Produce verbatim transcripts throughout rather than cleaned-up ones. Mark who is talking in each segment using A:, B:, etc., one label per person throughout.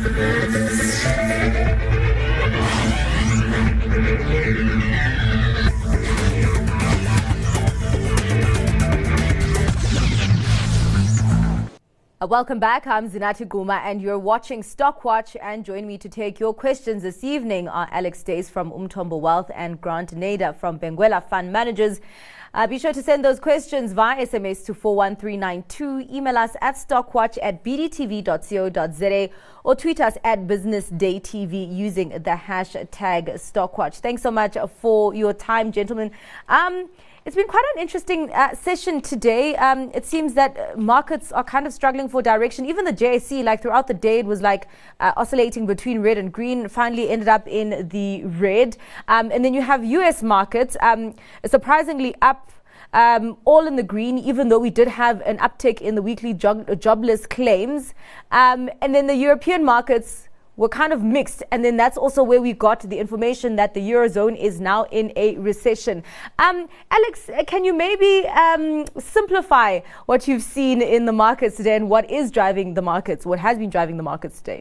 A: Uh, welcome back. I'm Zinati Guma and you're watching Stock Watch, and join me to take your questions this evening are Alex Dace from Umthombo Wealth and Grant Nader from Benguela Fund Managers. Uh, be sure to send those questions via S M S to four one three nine two, email us at stockwatch at b d t v dot co dot z a or tweet us at Business Day T V using the hashtag Stockwatch. Thanks so much for your time, gentlemen. Um, It's been quite an interesting uh, session today. Um, it seems that markets are kind of struggling for direction. Even the J S E, like throughout the day, it was like uh, oscillating between red and green, finally ended up in the red. Um, and then you have U S markets um, surprisingly up, um, all in the green, even though we did have an uptick in the weekly job- jobless claims. Um, and then the European markets were kind of mixed, and then that's also where we got the information that the Eurozone is now in a recession. Um, Alex, can you maybe um, simplify what you've seen in the markets today and what is driving the markets, what has been driving the markets today?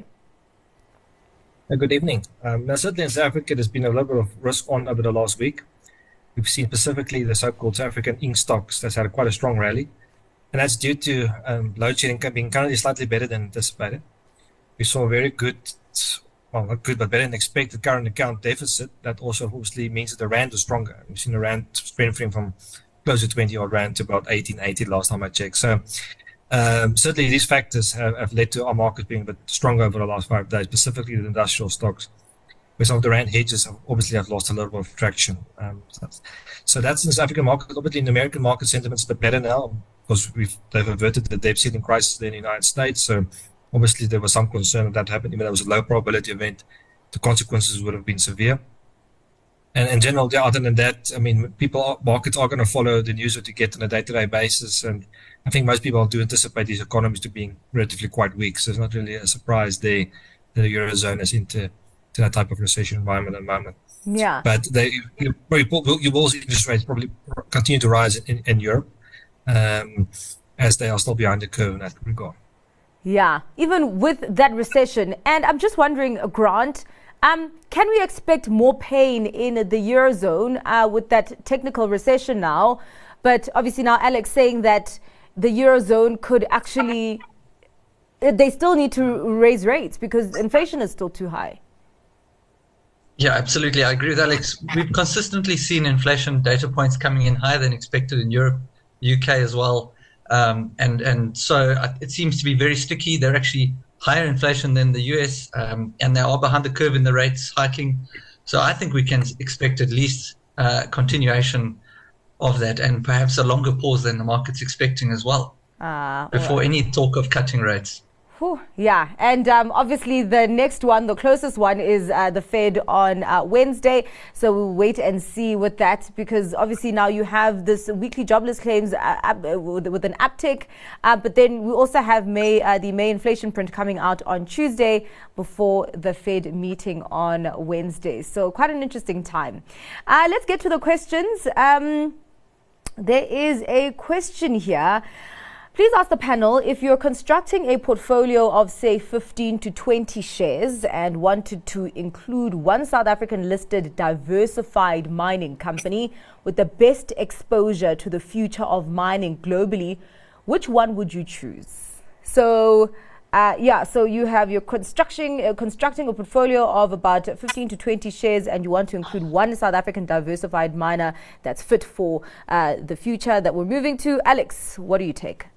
B: Uh, good evening. Um, now, certainly in South Africa, there's been a little bit of risk on over the last week. We've seen specifically the so-called South African Inc stocks that's had quite a strong rally, and that's due to um, load shedding being currently slightly better than anticipated. We saw a very good, well, not good, but better than expected current account deficit. That also obviously means that the rand was stronger. We've seen the rand strengthening from close to twenty odd rand to about eighteen eighty last time I checked. So um, certainly these factors have, have led to our market being a bit stronger over the last five days, specifically the industrial stocks, where some of the rand hedges have obviously have lost a little bit of traction. Um, so, that's, so that's in the South African market. Obviously in the American market, sentiment's a bit better now because we've they've averted the debt ceiling crisis there in the United States. So obviously, there was some concern of that happening, even though it was a low probability event. The consequences would have been severe. And in general, yeah, other than that, I mean, people, are, markets are going to follow the news that you get on a day-to-day basis. And I think most people do anticipate these economies to being relatively quite weak. So it's not really a surprise they, the Eurozone is into to that type of recession environment at the moment.
A: Yeah.
B: But they, you, you will see interest rates probably continue to rise in, in Europe um, as they are still behind the curve in that regard.
A: Yeah, even with that recession. And I'm just wondering, Grant, um, can we expect more pain in the Eurozone uh, with that technical recession now? But obviously now Alex saying that the Eurozone could actually, they still need to raise rates because inflation is still too high.
C: Yeah, absolutely. I agree with Alex. We've consistently seen inflation data points coming in higher than expected in Europe, U K as well. Um, and, and so it seems to be very sticky. They're actually higher inflation than the U S, um, and they are behind the curve in the rates hiking. So I think we can expect at least uh, continuation of that and perhaps a longer pause than the market's expecting as well uh, before right. any talk of cutting rates.
A: Whew, yeah, and um, obviously the next one, the closest one is uh, the Fed on uh, Wednesday. So we'll wait and see with that because obviously now you have this weekly jobless claims uh, up, uh, with, with an uptick. Uh, but then we also have May, uh, the May inflation print coming out on Tuesday before the Fed meeting on Wednesday. So quite an interesting time. Uh, let's get to the questions. Um, there is a question here. Please ask the panel, if you're constructing a portfolio of, say, fifteen to twenty shares and wanted to include one South African listed diversified mining company with the best exposure to the future of mining globally, which one would you choose? So, uh, yeah, so you have your construction, uh, constructing a portfolio of about fifteen to twenty shares and you want to include one South African diversified miner that's fit for uh, the future that we're moving to. Alex, what do you take?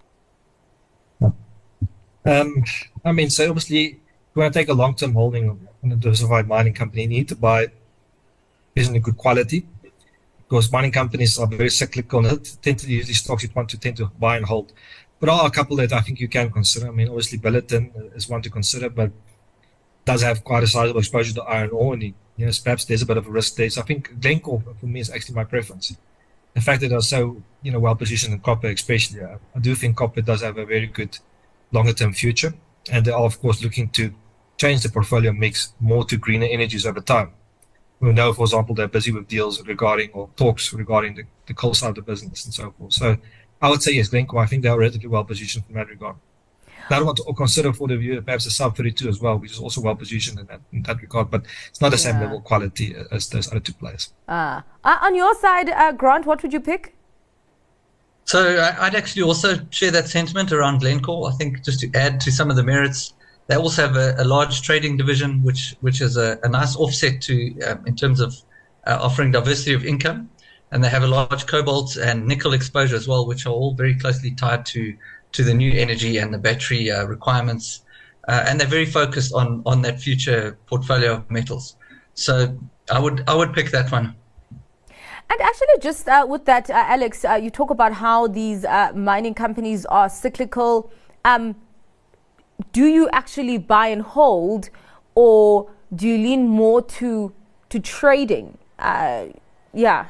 B: Um, I mean, so obviously, if you want to take a long-term holding on a diversified mining company, you need to buy reasonably good quality because mining companies are very cyclical and tend to use these stocks you want to tend to buy and hold. But there are a couple that I think you can consider. I mean, obviously, Billiton is one to consider, but does have quite a sizable exposure to iron ore, and you know, perhaps there's a bit of a risk there. So I think Glencore for me is actually my preference. The fact that they're so you know well positioned in copper, especially, I do think copper does have a very good longer-term future, and they are, of course, looking to change the portfolio mix more to greener energies over time. We know, for example, they're busy with deals regarding or talks regarding the, the coal side of the business and so forth. So I would say yes, Glencore. I think they are relatively well positioned in that regard. That one to consider for the viewer, perhaps a sub thirty-two as well, which is also well positioned in that, in that regard, but it's not the same
A: Yeah.
B: level of quality as those other two players.
A: Ah. Uh, on your side, uh, Grant, what would you pick?
C: So I- I'd actually also share that sentiment around Glencore. I think just to add to some of the merits, they also have a, a large trading division, which which is a, a nice offset to um, in terms of uh, offering diversity of income, and they have a large cobalt and nickel exposure as well, which are all very closely tied to to the new energy and the battery uh, requirements, uh, and they're very focused on on that future portfolio of metals. So I would I would pick that one.
A: And actually, just uh, with that, uh, Alex, uh, you talk about how these uh, mining companies are cyclical. Um, do you actually buy and hold, or do you lean more to to trading? Uh, yeah.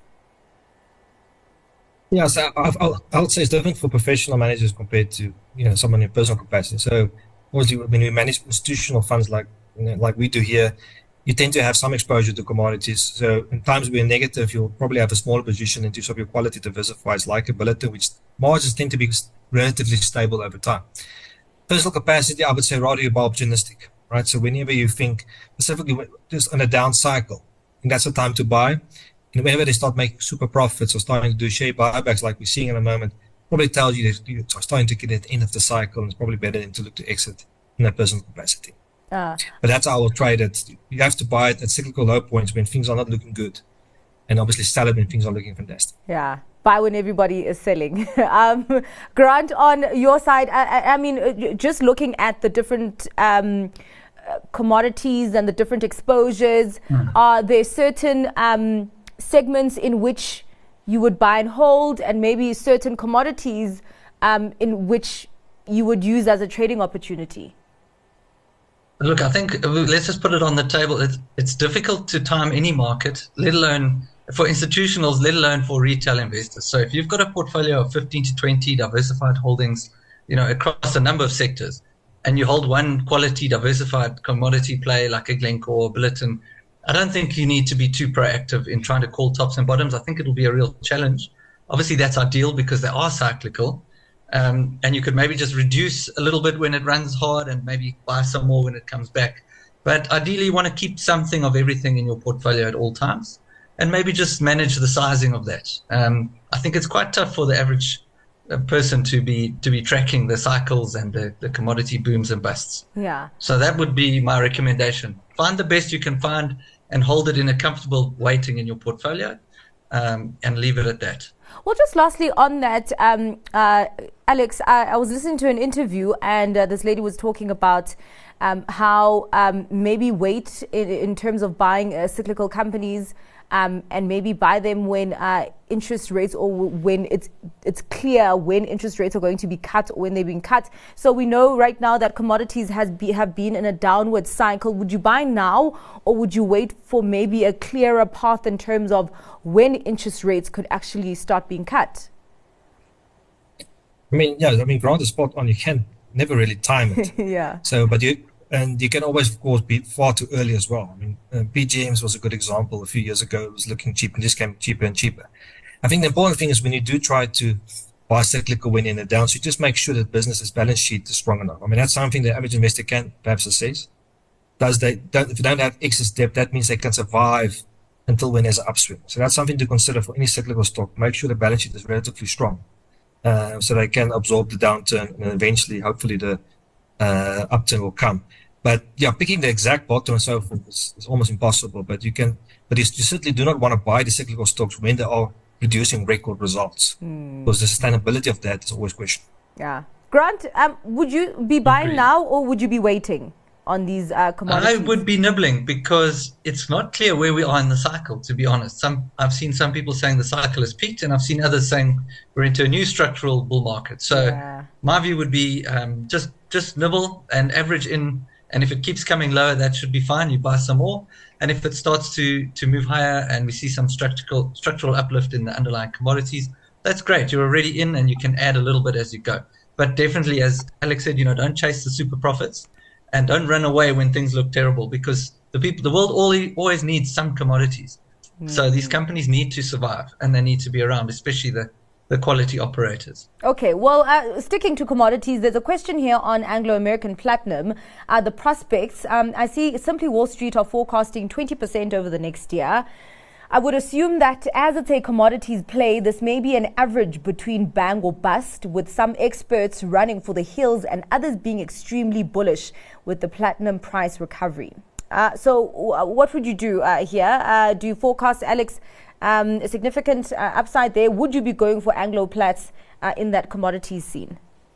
B: Yeah, so I, I, I would say it's different for professional managers compared to you know someone in personal capacity. So obviously, when we manage institutional funds like you know, like we do here, you tend to have some exposure to commodities. So in times where negative, you'll probably have a smaller position into some of your quality diversifiers like ability, which margins tend to be relatively stable over time. Personal capacity, I would say rather you're opportunistic, right? So whenever you think, specifically just on a down cycle, and that's the time to buy. And whenever they start making super profits or starting to do share buybacks like we're seeing in a moment, probably tells you that you're starting to get at the end of the cycle, and it's probably better than to look to exit in a personal capacity.
A: Uh,
B: But that's how I will trade it. You have to buy it at cyclical low points when things are not looking good, and obviously sell it when things are looking fantastic.
A: yeah. Buy when everybody is selling. um, Grant, on your side, I, I, I mean, uh, just looking at the different um, uh, commodities and the different exposures, mm. are there certain um, segments in which you would buy and hold, and maybe certain commodities um, in which you would use as a trading opportunity?
C: Look, I think let's just put it on the table. It's, it's difficult to time any market, let alone for institutionals, let alone for retail investors. So if you've got a portfolio of fifteen to twenty diversified holdings, you know, across a number of sectors, and you hold one quality diversified commodity play like a Glencore or Billiton, I don't think you need to be too proactive in trying to call tops and bottoms. I think it'll be a real challenge. Obviously, that's ideal because they are cyclical. Um, and you could maybe just reduce a little bit when it runs hard and maybe buy some more when it comes back. But ideally, you want to keep something of everything in your portfolio at all times, and maybe just manage the sizing of that. Um, I think it's quite tough for the average uh, person to be to be tracking the cycles and the, the commodity booms and busts.
A: Yeah.
C: So that would be my recommendation. Find the best you can find and hold it in a comfortable weighting in your portfolio, um, and leave it at that.
A: Well, just lastly on that, um, uh, Alex, I, I was listening to an interview, and uh, this lady was talking about um, how um, maybe wait in, in terms of buying uh, cyclical companies, um, and maybe buy them when uh, interest rates, or when it's it's clear when interest rates are going to be cut or when they're being cut. So we know right now that commodities has be, have been in a downward cycle. Would you buy now, or would you wait for maybe a clearer path in terms of when interest rates could actually start being cut?
B: I mean, yeah, I mean, Grant is spot on. You can never really time it.
A: Yeah.
B: So, but you, and you can always, of course, be far too early as well. I mean, uh, P G Ms was a good example. A few years ago, it was looking cheap and just came cheaper and cheaper. I think the important thing is when you do try to buy cyclical when in a down, so you just make sure that business's balance sheet is strong enough. I mean, that's something the average investor can perhaps assess. Does they, don't, if you don't have excess debt, that means they can survive until when there's an upswing. So that's something to consider for any cyclical stock. Make sure the balance sheet is relatively strong, uh, so they can absorb the downturn, and eventually, hopefully, the uh, upturn will come. But yeah, picking the exact bottom and so forth is, is almost impossible. But you can, but you certainly do not want to buy the cyclical stocks when they are producing record results, mm. because the sustainability of that is always questioned.
A: Yeah, Grant, um, would you be buying
C: Agreed.
A: now, or would you be waiting on these uh, commodities?
C: I would be nibbling because it's not clear where we are in the cycle, to be honest. Some I've seen some people saying the cycle has peaked, and I've seen others saying we're into a new structural bull market. So
A: yeah.
C: my view would be um, just just nibble and average in, and if it keeps coming lower, that should be fine. You buy some more, and if it starts to to move higher and we see some structural structural uplift in the underlying commodities, that's great. You're already in, and you can add a little bit as you go. But definitely, as Alex said, you know, don't chase the super profits. And don't run away when things look terrible, because the people, the world always, always needs some commodities. Mm. So these companies need to survive, and they need to be around, especially the, the quality operators.
A: Okay, well, uh, sticking to commodities, there's a question here on Anglo American Platinum. Uh, the prospects, um, I see Simply Wall Street are forecasting twenty percent over the next year. I would assume that as it's a commodities play, this may be an average between bang or bust, with some experts running for the hills and others being extremely bullish with the platinum price recovery. Uh, so w- what would you do uh, here? Uh, do you forecast, Alex, um, a significant uh, upside there? Would you be going for Anglo Plats uh, in that commodities scene?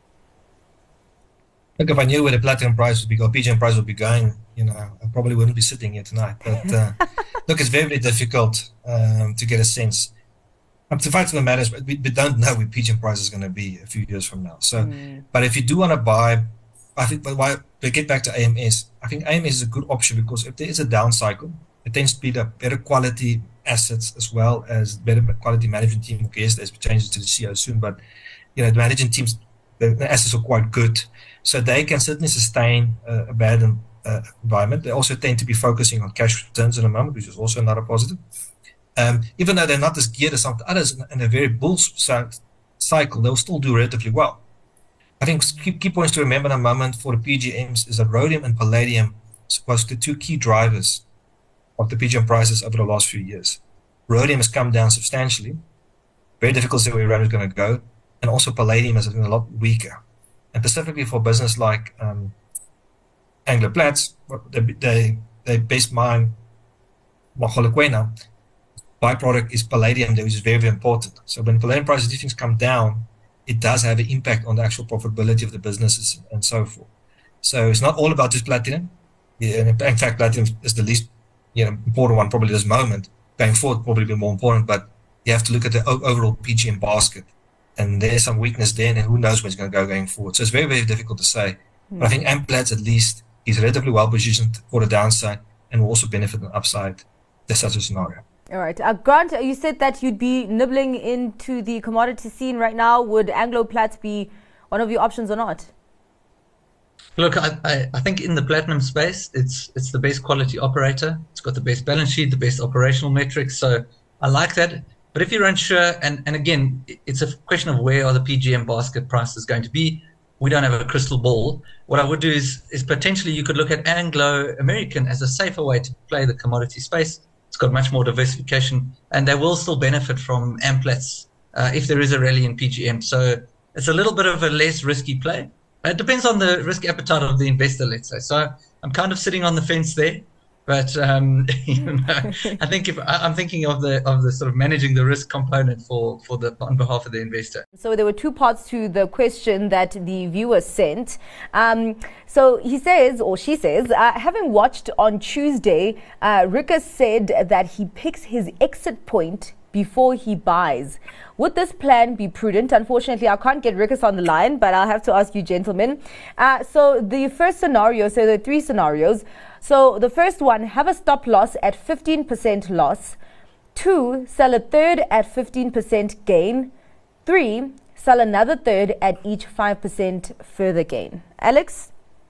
B: Look, if I knew where the platinum price would be, or P G M price would be going, you know, I probably wouldn't be sitting here tonight. But uh, look, it's very, very difficult um, to get a sense. Um, the fact of the matter is, we, we don't know where P G M price is going to be a few years from now. So, mm. but if you do want to buy, I think, but why we get back to A M S, I think A M S is a good option because if there is a down cycle, it tends to be the better quality assets as well as better quality management team. Okay, yes, there's changes to the C E O soon, but you know, the management teams, the, the assets are quite good. So they can certainly sustain uh, a bad uh, environment. They also tend to be focusing on cash returns in the moment, which is also another positive. Um, even though they're not as geared as some others in, in a very bull cycle, they'll still do relatively well. I think key, key points to remember in a moment for the P G Ms is that rhodium and palladium was the two key drivers of the P G M prices over the last few years. Rhodium has come down substantially. Very difficult to say where rhodium is going to go. And also palladium has been a lot weaker. And specifically for business like um, Anglo Plats, they, they, they best mine Mogalakwena. Byproduct is palladium, which is very, very important. So when palladium prices, these things come down, it does have an impact on the actual profitability of the businesses and so forth. So it's not all about just platinum. Yeah, and in fact, platinum is the least you know, important one probably at this moment. Going forward, probably be more important, but you have to look at the overall P G M basket. And there's some weakness there, and who knows where it's going to go going forward. So it's very, very difficult to say. Mm. But I think Amplats, at least, is relatively well positioned for the downside and will also benefit on the upside. That's such a scenario.
A: All right. Uh, Grant, you said that you'd be nibbling into the commodity scene right now. Would Anglo Plats be one of your options or not?
C: Look, I, I, I think in the platinum space, it's it's the best quality operator. It's got the best balance sheet, the best operational metrics. So I like that. But if you're unsure, and, and again, it's a question of where are the P G M basket prices going to be. We don't have a crystal ball. What I would do is is potentially you could look at Anglo American as a safer way to play the commodity space. It's got much more diversification, and they will still benefit from Amplats uh, if there is a rally in P G M. So it's a little bit of a less risky play. It depends on the risk appetite of the investor, let's say. So I'm kind of sitting on the fence there. But um, you know, I think if I'm thinking of the of the sort of managing the risk component for, for the on behalf of the investor.
A: So there were two parts to the question that the viewer sent. Um, so he says, or she says, uh, having watched on Tuesday, uh, Rikus said that he picks his exit point before he buys. Would this plan be prudent? Unfortunately, I can't get Rikus on the line, but I'll have to ask you, gentlemen. Uh, so the first scenario, so there are three scenarios. So the first one, have a stop loss at fifteen percent loss. Two, sell a third at fifteen percent gain. Three, sell another third at each five percent further gain. Alex?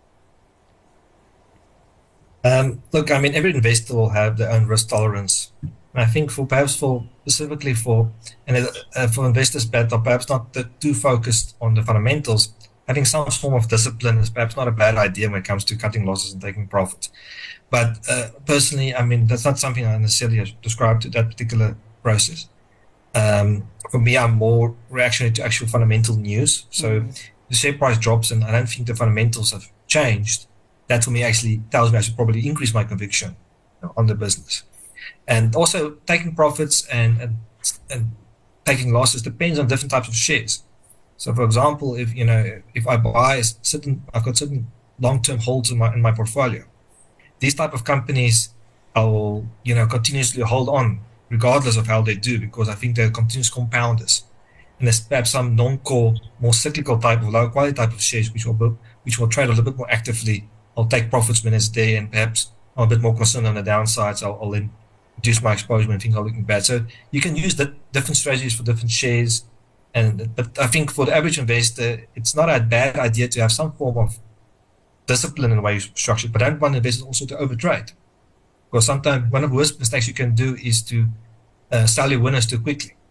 B: Um, look, I mean, every investor will have their own risk tolerance. I think for perhaps for specifically for and uh, for investors that are perhaps not the, too focused on the fundamentals, having some form of discipline is perhaps not a bad idea when it comes to cutting losses and taking profits. But uh, personally, I mean, that's not something I necessarily describe to that particular process. Um, for me, I'm more reactionary to actual fundamental news. So mm-hmm. the share price drops and I don't think the fundamentals have changed. That for me actually tells me I should probably increase my conviction you know, on the business. And also taking profits and, and and taking losses depends on different types of shares. So, for example, if you know if I buy certain, I've got certain long-term holds in my in my portfolio. These type of companies, I will you know continuously hold on regardless of how they do because I think they're continuous compounders. And there's perhaps some non-core, more cyclical type of low quality type of shares which will which will trade a little bit more actively. I'll take profits when it's there, and perhaps I'm a bit more concerned on the downsides. I'll, I'll then reduce my exposure when things are looking bad. So you can use the different strategies for different shares. And but I think for the average investor, it's not a bad idea to have some form of discipline in the way you structure it. But I don't want investors also to overtrade. Because sometimes one of the worst mistakes you can do is to uh, sell your winners too quickly.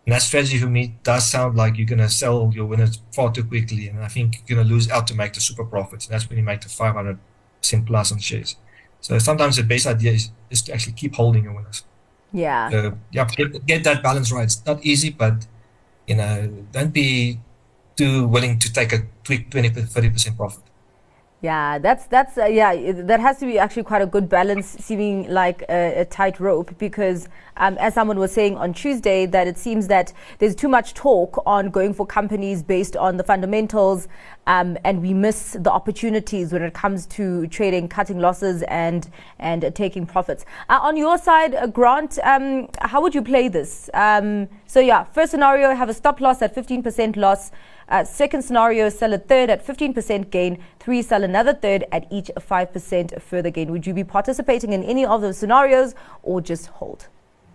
B: And that strategy for me does sound like you're going to sell your winners far too quickly. And I think you're going to lose out to make the super profits. And that's when you make the five hundred percent plus on shares. So sometimes the best idea is, is to actually keep holding your winners.
A: Yeah.
B: So yeah, get, get that balance right. It's not easy, but you know, don't be too willing to take a quick twenty, thirty percent profit.
A: Yeah, that's that's uh, yeah. That has to be actually quite a good balance, seeming like a, a tight rope. Because um, as someone was saying on Tuesday, that it seems that there's too much talk on going for companies based on the fundamentals, um, and we miss the opportunities when it comes to trading, cutting losses, and and uh, taking profits. Uh, on your side, uh, Grant, um, how would you play this? Um, so yeah, first scenario, have a stop loss at fifteen percent loss. Uh, second scenario, sell a third at fifteen percent gain. Three, sell another third at each a five percent further gain. Would you be participating in any of those scenarios or just hold?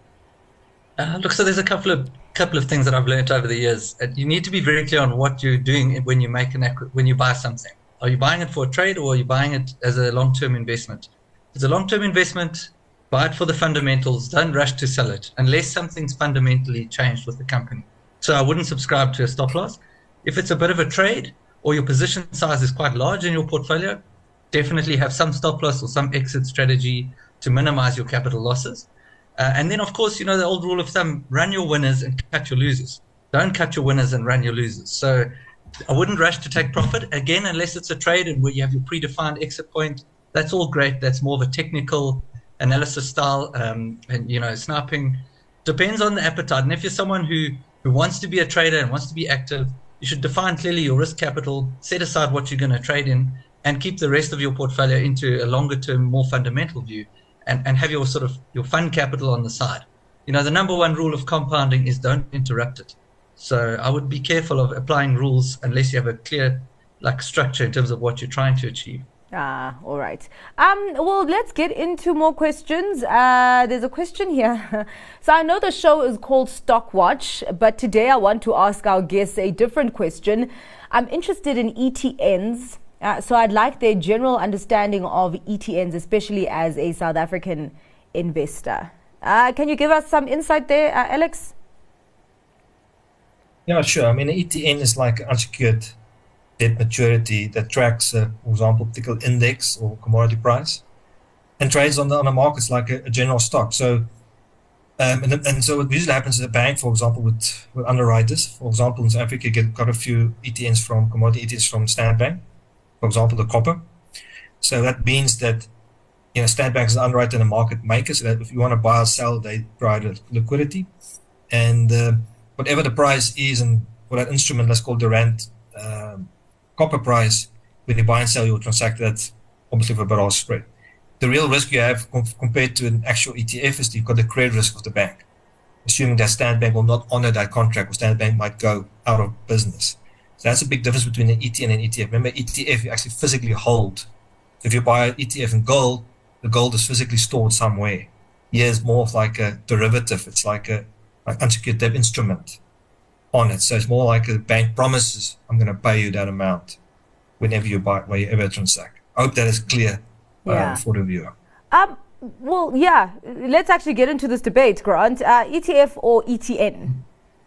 C: Uh, look, so there's a couple of couple of things that I've learned over the years. Uh, you need to be very clear on what you're doing when you make an when you buy something. Are you buying it for a trade, or are you buying it as a long-term investment? If it's a long-term investment, buy it for the fundamentals. Don't rush to sell it unless something's fundamentally changed with the company. So I wouldn't subscribe to a stop loss. If it's a bit of a trade or your position size is quite large in your portfolio, definitely have some stop loss or some exit strategy to minimize your capital losses. Uh, and then, of course, you know, the old rule of thumb, run your winners and cut your losers. Don't cut your winners and run your losers. So I wouldn't rush to take profit, again, unless it's a trade and where you have your predefined exit point. That's all great. That's more of a technical analysis style. Um, and, you know, sniping depends on the appetite. And if you're someone who, who wants to be a trader and wants to be active, you should define clearly your risk capital, set aside what you're going to trade in, and keep the rest of your portfolio into a longer term, more fundamental view, and, and have your sort of your fund capital on the side. You know, the number one rule of compounding is don't interrupt it. So I would be careful of applying rules unless you have a clear like structure in terms of what you're trying to achieve.
A: Ah, all right. Um, well, let's get into more questions. Uh, there's a question here. So I know the show is called Stock Watch, but today I want to ask our guests a different question. I'm interested in E T Ns, uh, so I'd like their general understanding of E T Ns, especially as a South African investor. Uh, can you give us some insight there, uh, Alex?
B: Yeah, sure. I mean, an E T N is like unsecured debt maturity that tracks, uh, for example, a particular index or commodity price and trades on the on the markets like a, a general stock. So, um, and, and so what usually happens is a bank, for example, would, would underwrite this. For example, in South Africa, you get got a few E T Ns from commodity E T Ns from Standard Bank, for example, the copper. So that means that, you know, Standard Bank is an underwriter and a market maker. So that if you want to buy or sell, they provide liquidity, and uh, whatever the price is, and for that instrument, let's call it the rand. Um, copper price, when you buy and sell your transact, that's obviously for a barrage spread. The real risk you have com- compared to an actual E T F is you've got the credit risk of the bank, assuming that Standard Bank will not honor that contract, or Standard Bank might go out of business. So that's a big difference between an E T N and an E T F. Remember, E T F you actually physically hold. If you buy an E T F in gold, the gold is physically stored somewhere. Here it's more of like a derivative. It's like a like unsecured debt instrument on it. So it's more like a bank promises, I'm going to pay you that amount whenever you buy, wherever transact. I hope that is clear uh,
A: yeah.
B: for the viewer.
A: Um, well, yeah, let's actually get into this debate, Grant. Uh, E T F or E T N?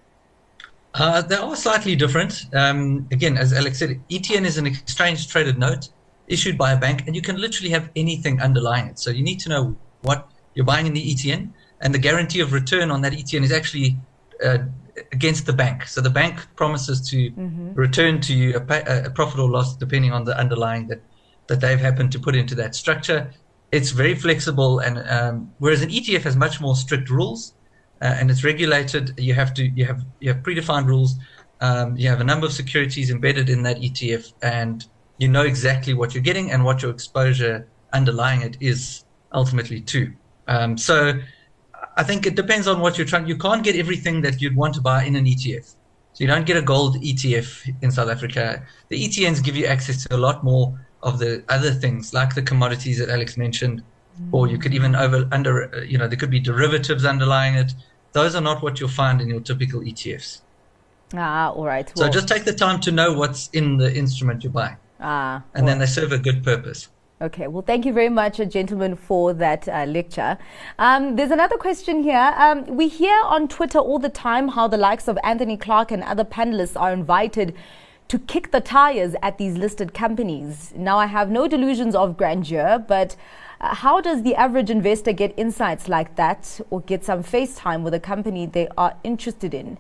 C: Uh, they are slightly different. Um, again, as Alex said, E T N is an exchange traded note issued by a bank, and you can literally have anything underlying it. So you need to know what you're buying in the E T N, and the guarantee of return on that E T N is actually uh, against the bank. So the bank promises to mm-hmm. return to you a, pay, a profit or loss depending on the underlying that, that they've happened to put into that structure. It's very flexible, and um, whereas an E T F has much more strict rules uh, and it's regulated. You have to you have you have predefined rules. Um, you have a number of securities embedded in that E T F, and you know exactly what you're getting and what your exposure underlying it is ultimately to. Um, so I think it depends on what you're trying. You can't get everything that you'd want to buy in an E T F. So you don't get a gold E T F in South Africa. The E T Ns give you access to a lot more of the other things, like the commodities that Alex mentioned, mm. or you could even over under, you know, there could be derivatives underlying it. Those are not what you'll find in your typical E T Fs.
A: Ah, all right.
C: Well, so just take the time to know what's in the instrument you're buying.
A: Ah,
C: and
A: well.
C: then they serve a good purpose.
A: Okay, well, thank you very much, uh, gentlemen, for that uh, lecture. Um, there's another question here. Um, we hear on Twitter all the time how the likes of Anthony Clark and other panelists are invited to kick the tires at these listed companies. Now, I have no delusions of grandeur, but uh, how does the average investor get insights like that or get some face time with a company they are interested in?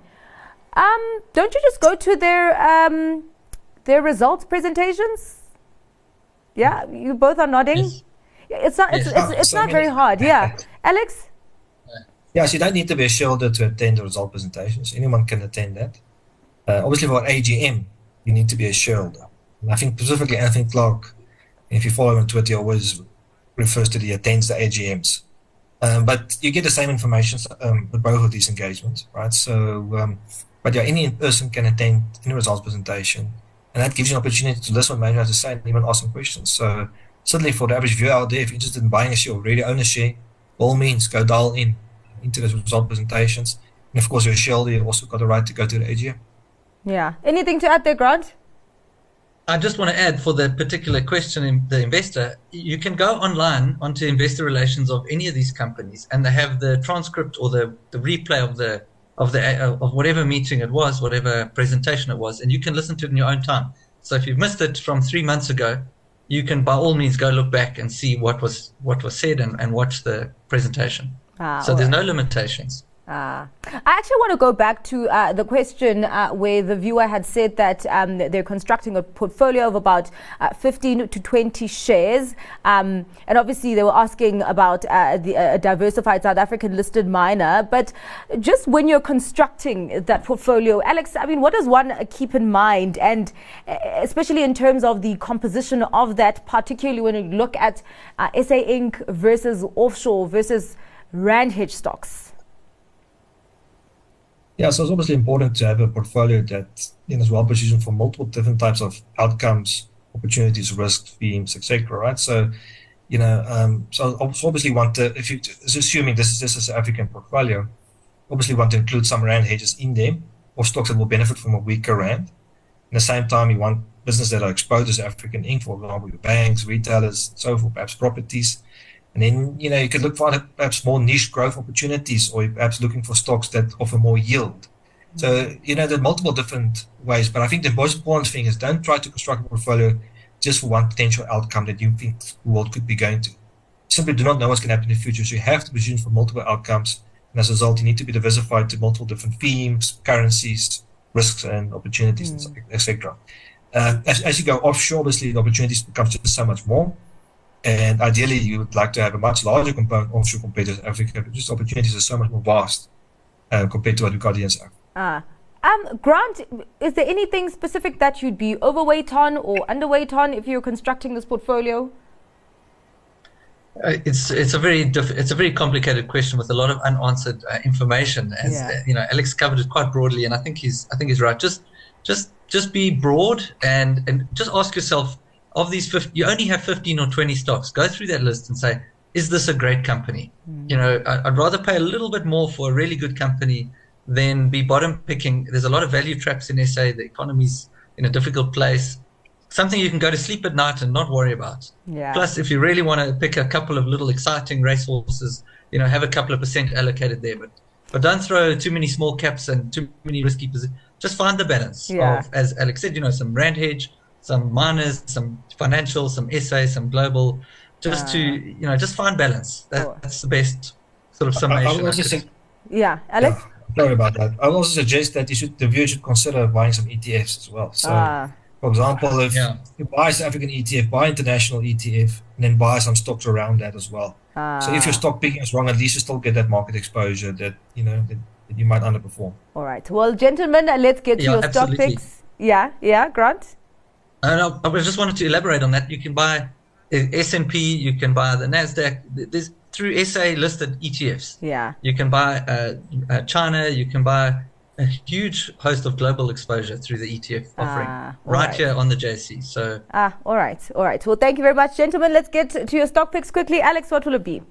A: Um, don't you just go to their, um, their results presentations? Yeah, you both are nodding.
C: Yes.
A: It's not. It's,
C: Yes.
A: it's, it's
B: So,
A: not
B: I mean,
A: very hard. Yeah, Alex.
B: Yeah, so you don't need to be a shareholder to attend the result presentations. Anyone can attend that. Uh, obviously, for A G M, you need to be a shareholder. And I think specifically Anthony Clark, if you follow him on Twitter, he always refers to the attends the A G Ms. Um, but you get the same information um, with both of these engagements, right? So, um, but yeah, any person can attend any results presentation. And that gives you an opportunity to listen what management has to say and even ask some questions. So certainly for the average viewer out there, if you're interested in buying a share or already own a share, by all means, go dial in into those result presentations. And of course, you're a shareholder, you've also got the right to go to the A G M.
A: Yeah. Anything to add there, Grant?
C: I just want to add for the particular question in the investor, you can go online onto investor relations of any of these companies and they have the transcript or the, the replay of the of the of whatever meeting it was, whatever presentation it was, and you can listen to it in your own time. So if you've missed it from three months ago, you can by all means go look back and see what was what was said and, and watch the presentation.
A: Ah,
C: so there's
A: right.
C: no limitations.
A: Ah. I actually want to go back to uh, the question uh, where the viewer had said that um, they're constructing a portfolio of about uh, fifteen to twenty shares. Um, and obviously they were asking about uh, the uh, diversified South African listed miner. But just when you're constructing that portfolio, Alex, I mean, what does one uh, keep in mind? And uh, especially in terms of the composition of that, particularly when you look at uh, S A Incorporated versus offshore versus Rand hedge stocks?
B: Yeah, so it's obviously important to have a portfolio that you know, is well positioned for multiple different types of outcomes, opportunities, risks, themes, et cetera. Right? So, you know, um, so obviously want to, if you, assuming this is just a South African portfolio, obviously want to include some Rand hedges in them or stocks that will benefit from a weaker Rand. At the same time, you want businesses that are exposed to South African Incorporated, for example, your banks, retailers, so forth, perhaps properties. And then, you know, you could look for perhaps more niche growth opportunities or perhaps looking for stocks that offer more yield. So, you know, there are multiple different ways. But I think the most important thing is don't try to construct a portfolio just for one potential outcome that you think the world could be going to. Simply do not know what's going to happen in the future. So you have to position for multiple outcomes. And as a result, you need to be diversified to multiple different themes, currencies, risks and opportunities, mm. et cetera. Um, as, as you go offshore, obviously, the opportunities become just so much more. And ideally, you would like to have a much larger component offshore compared to Africa. But just opportunities are so much more vast uh, compared to what we've got here in South Africa.
A: Ah. Um, Grant, is there anything specific that you'd be overweight on or underweight on if you're constructing this portfolio?
C: Uh, it's it's a very diff- it's a very complicated question with a lot of unanswered uh, information. As
A: yeah.
C: uh, you know, Alex covered it quite broadly, and I think he's I think he's right. Just just just be broad and and just ask yourself. Of these fifty, you only have fifteen or twenty stocks. Go through that list and say, is this a great company? Mm. You know, I'd rather pay a little bit more for a really good company than be bottom picking. There's a lot of value traps in S A. The economy's in a difficult place. Something you can go to sleep at night and not worry about.
A: Yeah.
C: Plus, if you really want to pick a couple of little exciting racehorses, you know, have a couple of percent allocated there. But but don't throw too many small caps and too many risky positions. Just find the balance
A: yeah.
C: of, as Alex said, you know, some Rand hedge, some miners, some financial, some S A, some global, just uh, to, you know, just find balance. That,
A: sure.
C: That's the best sort of summation.
B: I, I would also say,
A: yeah, Alex?
B: Yeah, sorry about that. I would also suggest that you should, the viewer should consider buying some E T Fs as well. So, uh, for example, if yeah. you buy South African E T F, buy international E T F, and then buy some stocks around that as well. Uh, so if your stock picking is wrong, at least you still get that market exposure that, you know, that, that you might underperform.
A: All right. Well, gentlemen, uh, let's get to
C: yeah,
A: your
C: absolutely.
A: stock picks. Yeah, yeah, Grant?
C: Uh, I just wanted to elaborate on that. You can buy S and P, you can buy the NASDAQ. There's through S A listed E T Fs.
A: Yeah.
C: You can buy uh, uh, China. You can buy a huge host of global exposure through the E T F offering
A: ah,
C: right,
A: right
C: here on the J C. So
A: ah, all right, all right. Well, thank you very much, gentlemen. Let's get to your stock picks quickly. Alex, what will it be?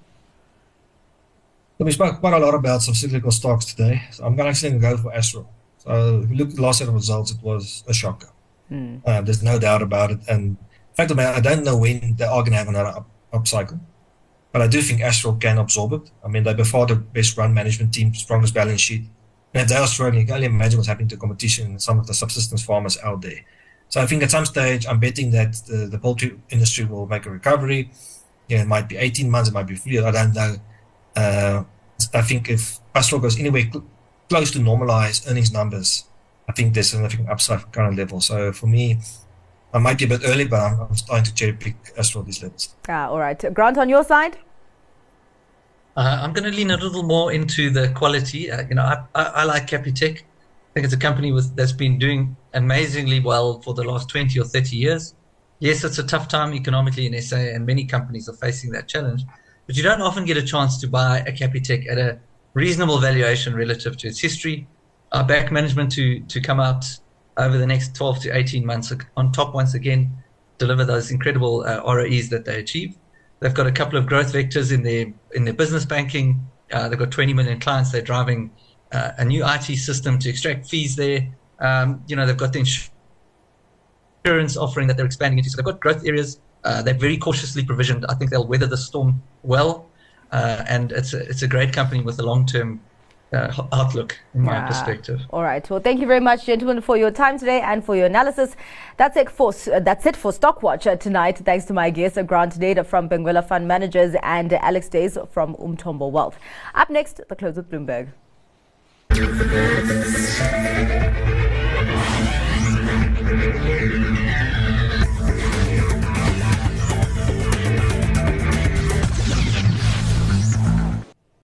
B: So we spoke quite a lot about some cyclical stocks today. So I'm actually going to go for Astral. So if you look at the last set of results, it was a shocker.
A: Mm.
B: Uh, there's no doubt about it. And fact of the matter, I don't know when they are going to have another up, up cycle. But I do think Astral can absorb it. I mean, they're by far the best run management team, strongest balance sheet. And if they are struggling, you can only imagine what's happening to competition and some of the subsistence farmers out there. So I think at some stage, I'm betting that the, the poultry industry will make a recovery. Yeah, it might be eighteen months, it might be three years, I don't know. Uh, I think if Astral goes anywhere cl- close to normalized earnings numbers, I think there's significant upside from current level. So for me, I might be a bit early, but I'm, I'm starting to cherry pick Astral these levels.
A: Ah, all right. Grant, on your side?
C: Uh, I'm going to lean a little more into the quality. Uh, you know, I, I, I like Capitec. I think it's a company with, that's been doing amazingly well for the last twenty or thirty years. Yes, it's a tough time economically in S A, and many companies are facing that challenge. But you don't often get a chance to buy a Capitec at a reasonable valuation relative to its history. I back management to to come out over the next twelve to eighteen months on top once again, deliver those incredible uh, R O Es that they achieve. They've got a couple of growth vectors in their in their business banking. Uh, they've got twenty million clients. They're driving uh, a new I T system to extract fees there. Um, you know, they've got the insurance offering that they're expanding into. So they've got growth areas. Uh, they're very cautiously provisioned. I think they'll weather the storm well. Uh, and it's a, it's a great company with a long-term uh, outlook, in my
A: yeah.
C: perspective.
A: All right. Well, thank you very much, gentlemen, for your time today and for your analysis. That's it for uh, that's it for Stockwatch uh, tonight. Thanks to my guests, uh, Grant Nader from Benguela Fund Managers and uh, Alex Days from Umthombo Wealth. Up next, the close with Bloomberg.